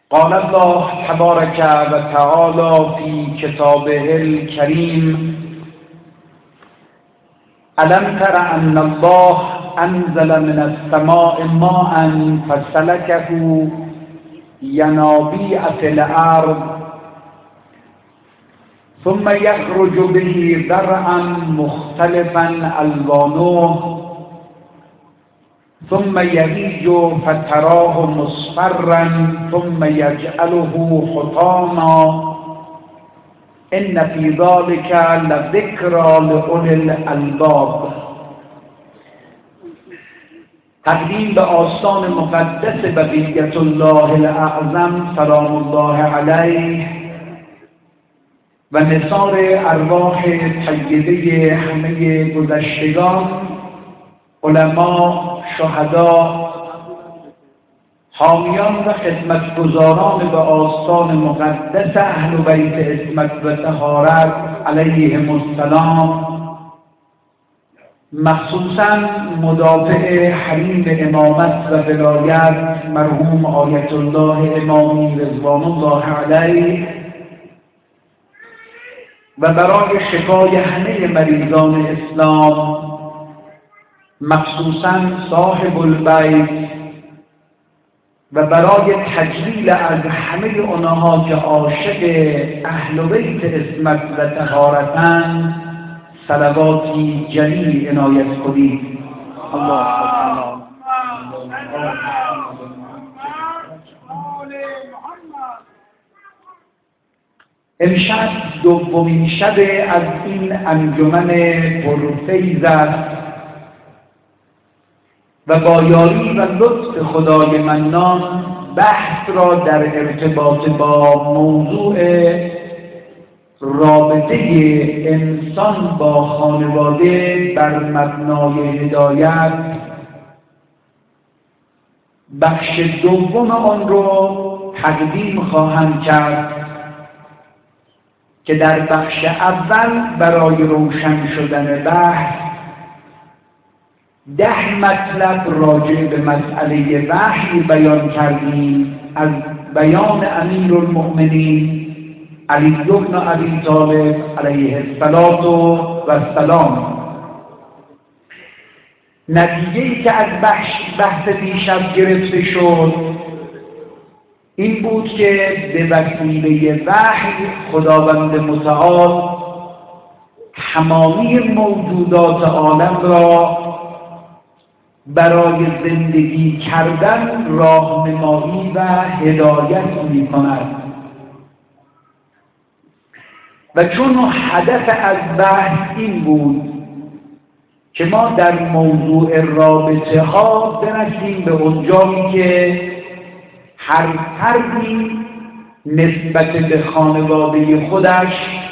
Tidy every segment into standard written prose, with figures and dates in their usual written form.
قال الله تبارك وتعالى في كتابه الكريم: ألم تر أن الله أنزل من السماء ماء فسلكه ينابيع في الأرض ثم يخرج به زرعا مختلفا ألوانه ثم يهيج فتراه مصفرا ثم يجعله حطاما إن في ذلك لذكرى لأولي الألباب. تقدیم به آستان مقدس بقیت الله الاعظم سلام الله علیه و نثار ارواح طیبه همه گذشتگان، علما، شهدا، حامیان و خدمتگزاران به آستان مقدس اهل بیت عصمت و طهارت علیهم السلام، مخصوصاً مدافع حریم امامت و ولایت مرحوم آیت الله امامی رضوان الله علیه و برای شفای همه مریضان اسلام، مخصوصاً صاحب البیت و برای تجلیل از همه آنها که عاشق اهل بیت عصمت و طهارتند، صلواتی جلیل عنایت کنید. اللهم امشب دومین شب از این انجمن پرفیض است و با یاری و لطف خدای منان بحث را در ارتباط با موضوع رابطه انسان با خانواده بر مبنای هدایت، بخش دوم آن را تقدیم خواهم کرد که در بخش اول برای روشن شدن بحث 10 مطلب راجع به مسئله وحی بیان کردیم از بیان امیرالمؤمنین علی بن ابی طالب علیه السلام. نتیجه‌ای که از بحث دیشب گرفته شد این بود که به وسیله وحی خداوند متعال تمامی موجودات عالم را برای زندگی کردن راهنمایی و هدایت می‌کند و چون هدف از بحث این بود که ما در موضوع رابطه ها برسیم به اونجایی که هر فردی نسبت به خانواده خودش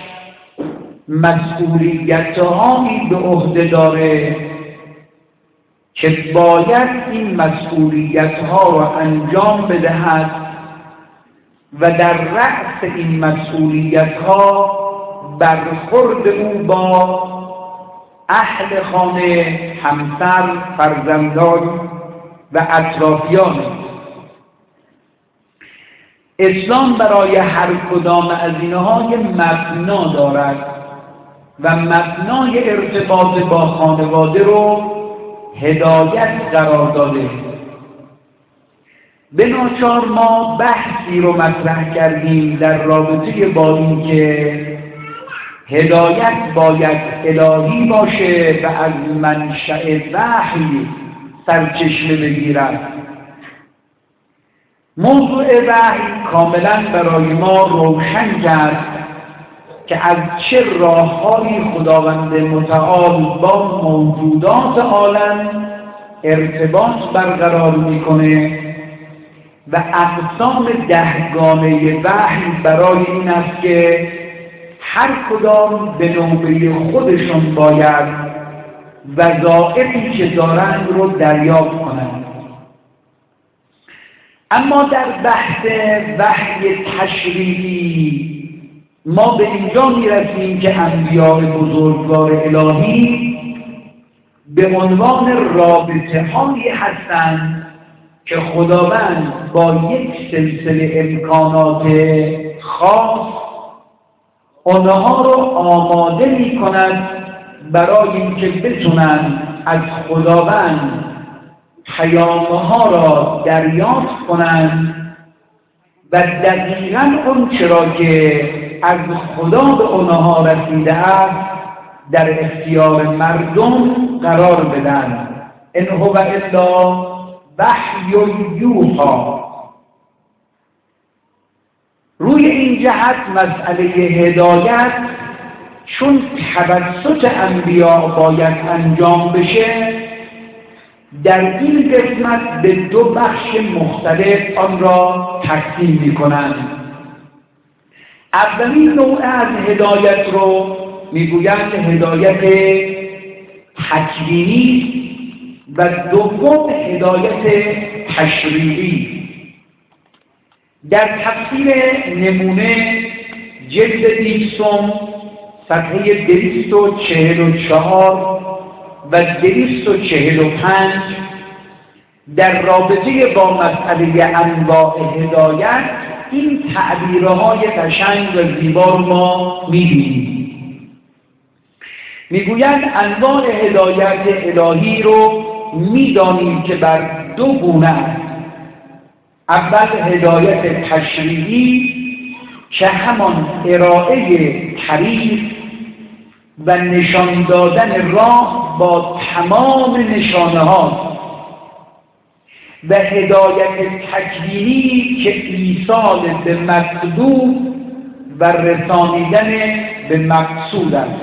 مسئولیت‌هایی به عهده داره که باید این مسئولیت‌ها را انجام بدهد و در رأس این مسئولیت‌ها برخورد او با اهل خانه، همسر، فرزندان و اطرافیان. اسلام برای هر کدام از اینها یک مبنا دارد و مبنای ارتباط با خانواده رو هدایت قرار داده. به ناچار ما بحثی رو مطرح کردیم در رابطه با این که هدایت باید الهی باشه و از منشأ وحی سرچشمه بگیرد. موضوع وحی کاملا برای ما روشن کرد که از چه راه‌هایی خداوند متعال با موجودات عالم ارتباط برقرار میکنه و اقسام 10 گانه وحی برای این است که هر کدام به نوبه خودشون باید وظایفی که دارند رو دریافت کنند. اما در بحث وحی تشریعی ما به اینجا میرسیم که انبیاء بزرگوار الهی به عنوان رابطه هایی هستند که خداوند با یک سلسله امکانات خاص آنها رو آماده می کند برای اینکه بتونن از خداوند پیام‌ها را دریافت کنند و دقیقاً اون چرا که از خدا به آنها رسیده است در اختیار مردم قرار بدن. ان هو الا وحی یوحی. روی این جهت مسئله هدایت چون توسط انبیا باید انجام بشه، در این قسمت به دو بخش مختلف آن را تقسیم می‌کنند. اولین نوع از هدایت رو میگویند هدایت تکوینی و دوم هدایت تشریعی. در تفسیر نمونه جلد 20 صفحه 244 و 245 در رابطه با مسئله انواع هدایت این تعبیرهای قشنگ و زیبا رو ما می‌بینیم. میگویند انواع هدایت الهی رو می‌دانیم که بر دو گونه است. اول هدایت تشریعی که همان ارائه طریق و نشان دادن راه با تمام نشانه ها، و هدایت تکوینی که ایصال به مطلوب و رسانیدن به مقصود است.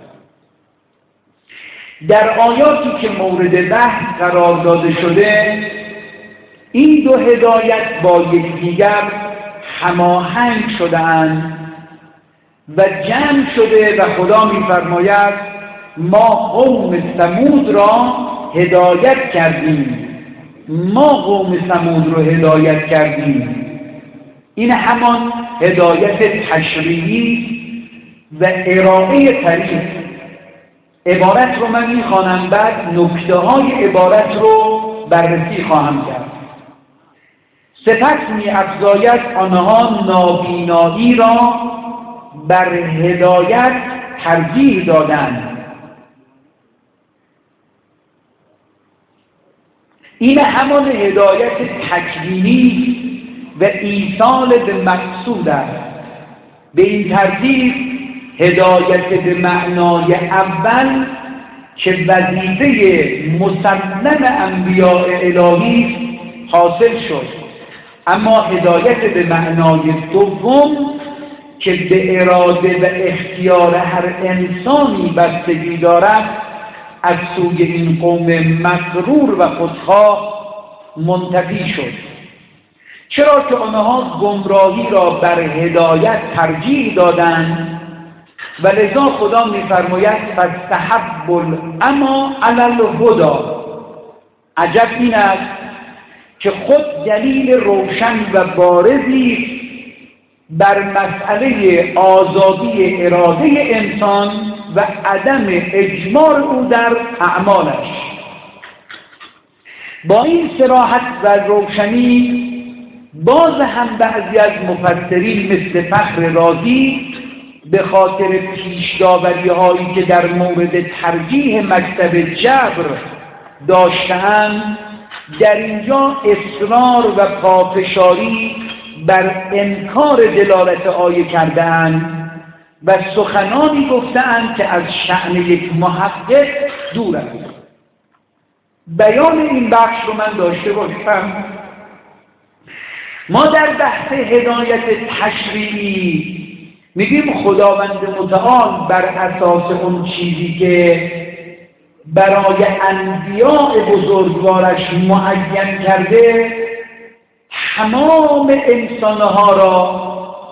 در آیاتی که مورد بحث قرار داده شده این دو هدایت با یکدیگر هماهنگ شده‌اند و جمع شده و خدا می‌فرماید ما قوم ثمود را هدایت کردیم. ما قوم ثمود را هدایت کردیم. این همان هدایت تشریعی و ارائه طریق. عبارت رو من می‌خوانم، بعد نکته‌های عبارت رو بررسی خواهم کرد. سپس می‌افزاید آنها نابینایی را بر هدایت ترجیح دادند. این همان هدایت تکوینی و ایصال به مقصود است. به این ترتیب هدایت به معنای اول که وظیفه مسلم انبیاء الهی حاصل شد، اما هدایت به معنای دوم که به اراده و اختیار هر انسانی بستگی دارد از سوی این قوم مغرور و خودخواه منتفی شد. چرا که آنها گمراهی را بر هدایت ترجیح دادند و لذا خدا می‌فرماید فاستحبوا العمی علی الهدی. عجب این است که خود دلیل روشن و بارزی بر مسئله آزادی اراده انسان و عدم اجبار او در اعمالش. با این صراحت و روشنی باز هم بعضی از مفسرین مثل فخر رازی به خاطر پیش‌داوری‌هایی که در مورد ترجیح مکتب جبر داشتند در اینجا اصرار و پافشاری بر انکار دلالت آیه کردند و سخنانی گفتند که از شأن یک محقق دور است. بیان این بخش رو من داشته باشم. ما در بحث هدایت تشریعی میگیم خداوند متعال بر اساس اون چیزی که برای انبیاء بزرگوارش معین کرده تمام انسانها را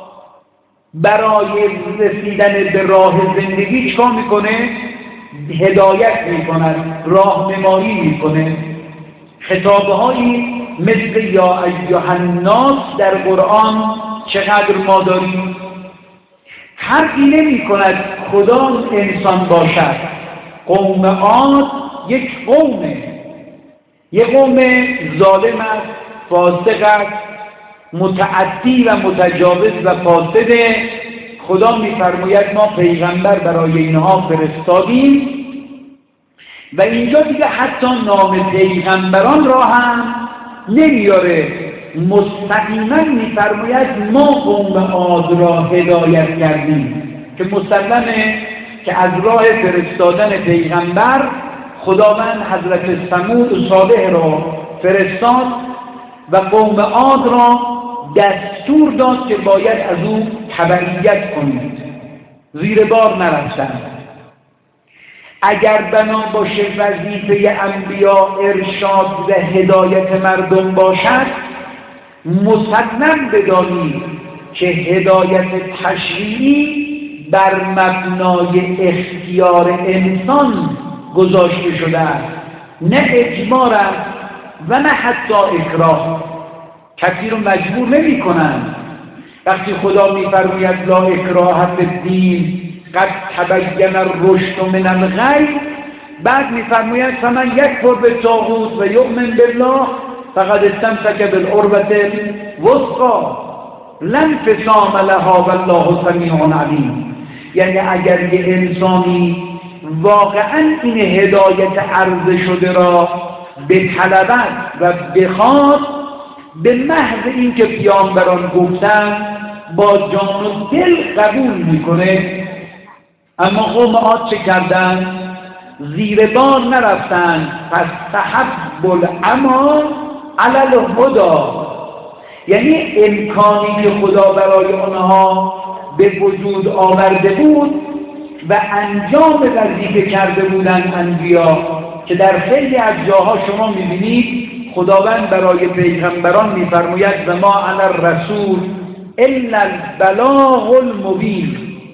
برای رسیدن به راه زندگی چکار میکنه؟ هدایت میکند، راهنمایی میکنه. خطابهایی مثل یا ایها الناس در قرآن چقدر ما داریم. حرفی نمی کند خدا انسان باشد. قوم عاد یک قومه، یه قوم ظالم است، فاسق است، متعدی و متجاوز و فاسده. خدا میفرماید ما پیغمبر برای اینها فرستادیم و اینجا دیگه حتی نام پیغمبران را هم نمیاره، مستقیما میفرماید ما قوم عاد را هدایت کردیم، که مسلمه که از راه فرستادن پیغمبر خداوند حضرت ثمود و صالح را فرستاد و قوم عاد را دستور داد که باید از او تبعیت کنید، زیر بار نرفتند. اگر بنا باشه وظیفه انبیا ارشاد و هدایت مردم باشد، مسلم بدانید که هدایت تشریعی بر مبنای اختیار انسان گذاشته شده است، نه اجبار است و نه حتی اکراه. کسی رو مجبور نمی کنند. وقتی خدا می‌فرماید لا اکراه فی الدین قد تبین الرشد من الغی، بعد می‌فرماید فمن یکفر بالطاغوت و یؤمن بالله فقد استمسک بالعروة الوثقی لا انفصام لها والله سمیع علیم. یعنی اگر یه انسانی واقعا این هدایت عرضه شده را بطلبد و بخواد، به محض اینکه پیامبران گفتن با جان و دل قبول میکنه. اما قوم عاد چه کردن؟ زیر بار نرفتن. پس تحب العمی علی الهدی، یعنی امکانی که خدا برای آنها به وجود آورده بود و انجام وظیفه کرده بودند انبیا، که در خیلی از جاها شما میبینید خداوند برای پیغمبران میفرماید و ما علی الرسول الا البلاغ المبین.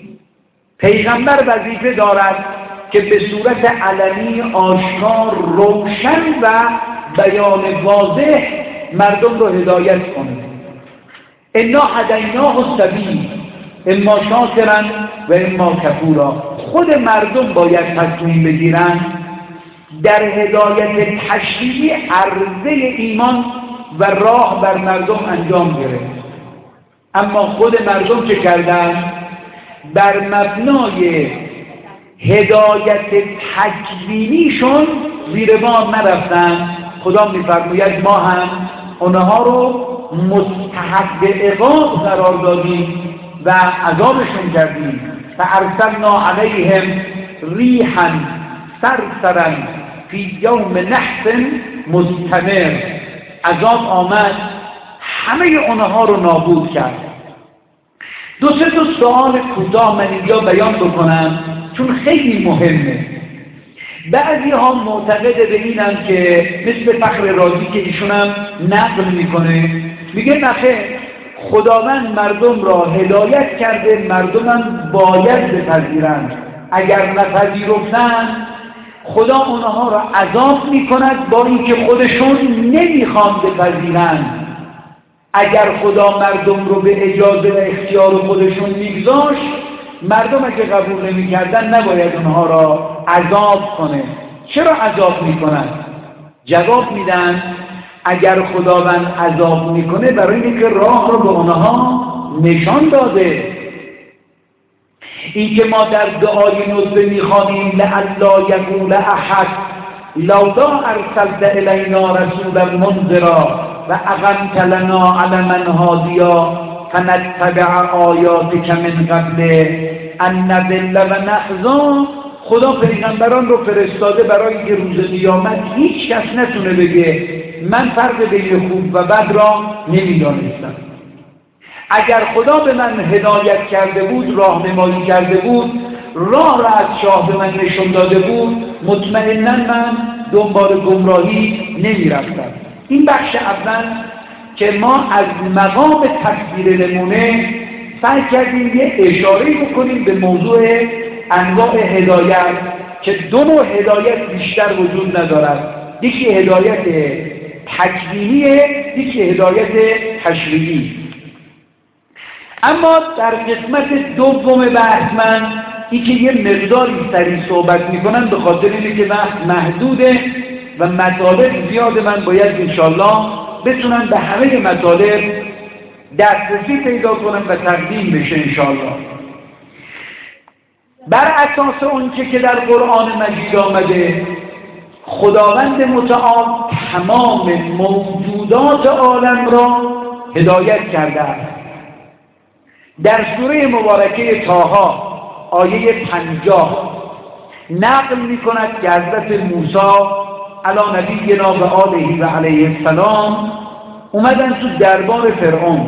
پیغمبر وظیفه دارد که به صورت علنی، آشکار، روشن و بیان واضح مردم رو هدایت کنه. انا هدیناه السبیل اما شاکرا و اما کفورا. خود مردم باید تصمیم بگیرن در هدایت تشریعی عرضه ایمان و راه بر مردم انجام گرفت. اما خود مردم چه کردن؟ بر مبنای هدایت تکوینیشون زیر بار نرفتن. خدا میفرماید ما هم اونها رو مستحق عقاب قرار دادیم و عذابشون کردیم. فارسلنا علیهم ریحا صرصرا فی یوم نحس مستمر. عذاب آمد، همه اونها رو نابود کرد. دو سوال کوتاه من اینجا بیان بکنم چون خیلی مهمه. بعضی ها معتقد به اینن که مثل فخر رازی که ایشون هم نقل میکنه، میگه نخیر، خداوند مردم را هدایت کرده، مردم هم باید بپذیرند. اگر نپذیرفتند خدا اونها را عذاب میکند با اینکه خودشون نمیخوان بپذیرند. اگر خدا مردم رو به اجازه و اختیار خودشون میگذاشت، مردم اگه قبول نمیکردن نباید اونها را عذاب کنه. چرا عذاب میکنند؟ جواب میدن اگر خداوند عذاب میکنه برای اینکه راه رو به اونها نشان داده. این که ما در دعای نزول میخوانیم لئلا یقول احد لولا ارسلت الینا رسولا منذرا و اقمت لنا علما هادیا فنتبع آیاتک من قبل ان نضل و نخزا. خدا پیغمبران رو فرستاده برای اینکه روز قیامت هیچ کس نتونه بگه من فرق بین خوب و بد را نمیدانستم. اگر خدا به من هدایت کرده بود، راهنمایی کرده بود، راه را از شاه به من نشون داده بود، مطمئنا من دنبال گمراهی نمیرفتم. این بخش اول که ما از مقام تصویر نمونه سعی کردیم یه اشاره بکنیم به موضوع انواع هدایت که دو نوع هدایت بیشتر وجود ندارد. یکی هدایت تکوینیه، یکی هدایت تشریعی. اما در قسمت دوم بحث من این که یه مقداری سریع صحبت میکنم به خاطر اینه که وقت محدوده و مطالب زیاد من باید انشالله بتونم به همه مطالب دسترسی پیدا کنم و تقدیم بشه انشالله. بر اساس اونچه که در قرآن مجید آمده، خداوند متعال تمام موجودات عالم را هدایت کرده است. در سوره مبارکه طه آیه 50 نقل می کند که حضرت موسی علی نبینا و آله و علیه السلام اومدن تو دربار فرعون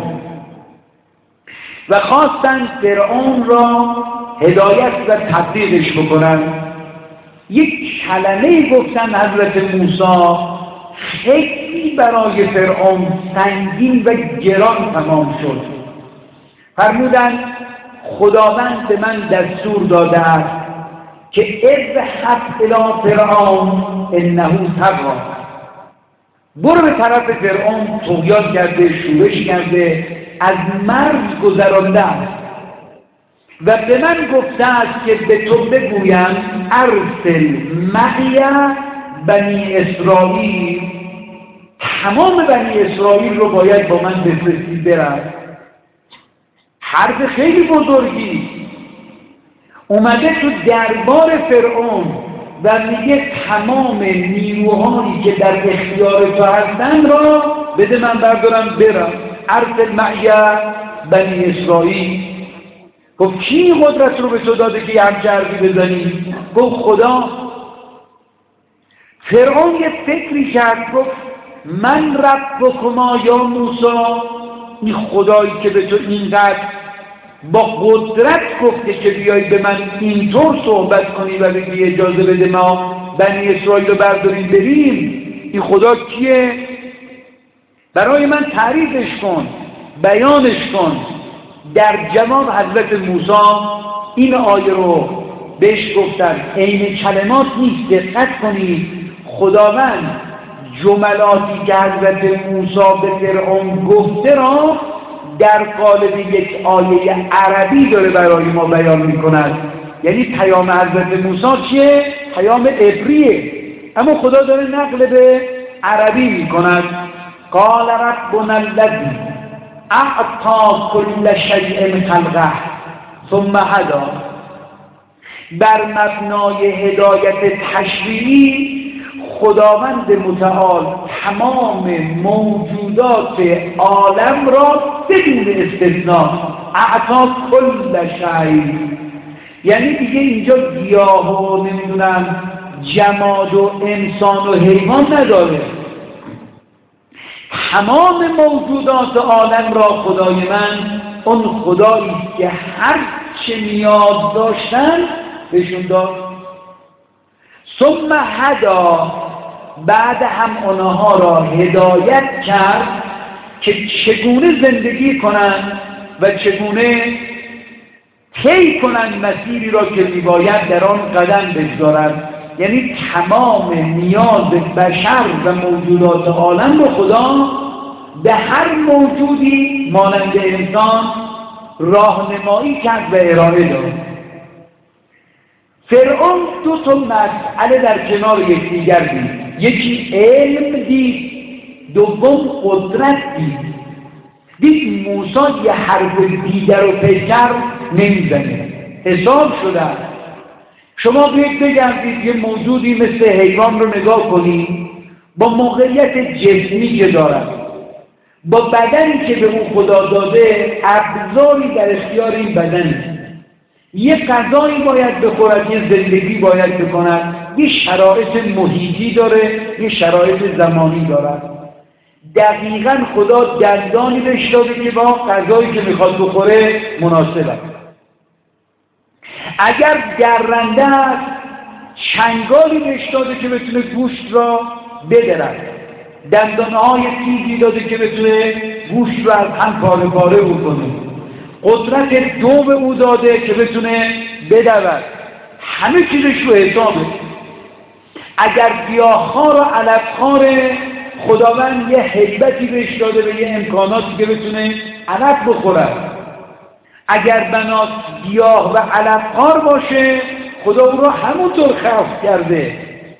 و خواستن فرعون را هدایت و تبلیغش بکنن. یک کلمه گفتن حضرت موسی خیلی برای فرعون سنگین و گران تمام شد. فرمودن خداوند به من دستور داده است که اذهب الی فرعون انه طغی، برو به طرف فرعون، طغیان کرده، شورش کرده، از مرز گذرانده است و به من گفته است که به تو بگویم ارسل معی بنی اسرائیل، تمام بنی اسرائیل رو باید با من بفرستی برن. حرف خیلی بزرگی اومده تو دربار فرعون و میگه تمام نیروهایی که در اختیار تو هستن را بده من بردارم برم. ارسل معی بنی اسرائیل. گفت کی قدرت رو به تو داده که همچه حرفی بزنی؟ گفت خدا. فرعون یه فکری کرد، گفت من ربکما یا موسی، این خدایی که به تو اینقدر با قدرت گفته که بیایی به من اینطور صحبت کنی و بگی اجازه بده ما بنی اسرائیل رو برداریم بریم، این خدا کیه؟ برای من تعریفش کن، بیانش کن. در جواب حضرت موسی این آیه رو بهش گفتن. عین کلمات نیست، دقت کنید. خداوند جملاتی که حضرت موسی به فرعون گفته را در قالب یک آیه عربی داره برای ما بیان میکند. یعنی پیام حضرت موسی چیه؟ پیام عبریه، اما خدا داره نقل به عربی میکند. قال ربنا الذی اعطی کل شیء خلقه ثم هدی. بر مبنای هدایت تشریعی خداوند متعال تمام موجودات عالم را بدون استثناء اعطا کل شیء، یعنی دیگه اینجا گیاه و نمیدونم جماد و انسان و حیوان نداره، تمام موجودات عالم را خدای من اون خدایی که هر چه نیاز داشتن بهشون داد. ثم هدا، بعد هم آنها را هدایت کرد که چگونه زندگی کنند و چگونه طی کنند مسیری را که میباید در آن قدم بگذارند. یعنی تمام نیاز بشر و موجودات عالم رو خدا به هر موجودی مانند انسان راهنمایی کرد و ارائه داد. فرعون دو تا مسئله در کنار یکدیگر دید. یکی علم دید، دوم قدرت دید موسی یه حرف دیگر و پیکر نمیزنه، حساب شده. شما بیایید بگردید یه موجودی مثل حیوان رو نگاه کنید، با موقعیت جسمی که دارد، با بدنی که به اون خدا داده، ابزاری در اختیار این بدنه، یه غذایی باید بخورد، یه زندگی باید بکند، یه شرایط محیطی داره، یه شرایط زمانی دارد. دقیقاً خدا دندانی بهش داده که با غذایی که میخواد بخوره مناسب است. اگر درنده است، چنگالی بهش داده که بتونه گوشت را بدرد، دندانهای تیزی داده که بتونه گوشت را از هم پاره پاره بکنه، قدرت دو به او داده که بتونه بدود، همه چیزش رو حسابه. اگر گیاه‌ها را علف‌خوار، خداوند یه هیبتی بهش داده به یه امکاناتی که بتونه علف بخورد. اگر بنات گیاه و علف‌خوار باشه، خدا او را همونطور خلق کرده.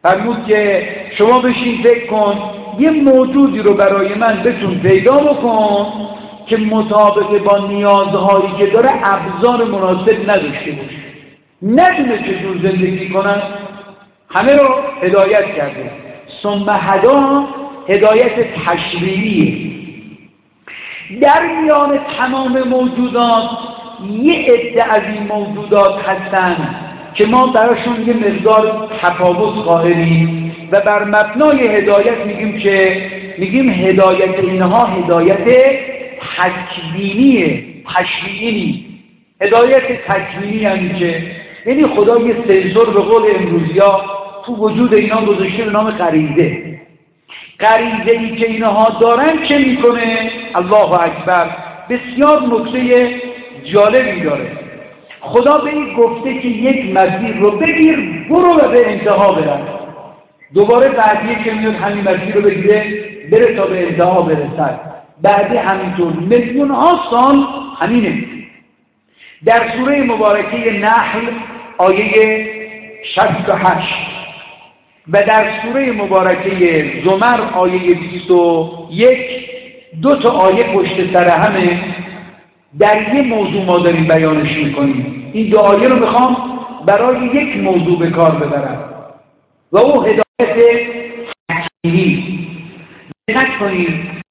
فرمود که شما بشین فکر کن یه موجودی رو برای من بتون پیدا بکن که مطابق با نیازهایی که داره ابزار مناسب نداشته باشه، ندونه چجور زندگی کنن. همه رو هدایت کرده. ثم هدا هدایت تشریعیه. در میان تمام موجودات یه عده از این موجودات هستن که ما براشون یه مقدار تفاوت قائلیم و بر مبنای هدایت میگیم هدایت اینها هدایت تکوینیه، تشریعی. هدایت تکوینی یعنی که یعنی خدا یه سنسور به قول امروزیا تو وجود اینا گذاشته به نام غریزه. غریزه‌ای که اینها دارن چه میکنه؟ الله اکبر. بسیار نکته جالبی داره. خدا به این گفته که یک مسیر رو بگیر برو و به انتها برن. دوباره بعدیه که میاد همین مسیر رو بگیره بره تا به انتها برسد. بعدی همینطور میلیون ها سال همینه. در سوره مبارکه نحل آیه 68 و در سوره مبارکه زمر آیه 21 دو تا آیه پشت سر همه در یه موضوع ما داریم بیانش میکنیم. این دو آیه رو میخوام برای یک موضوع به کار ببرم و او هدایت تکوینی. دقت کنید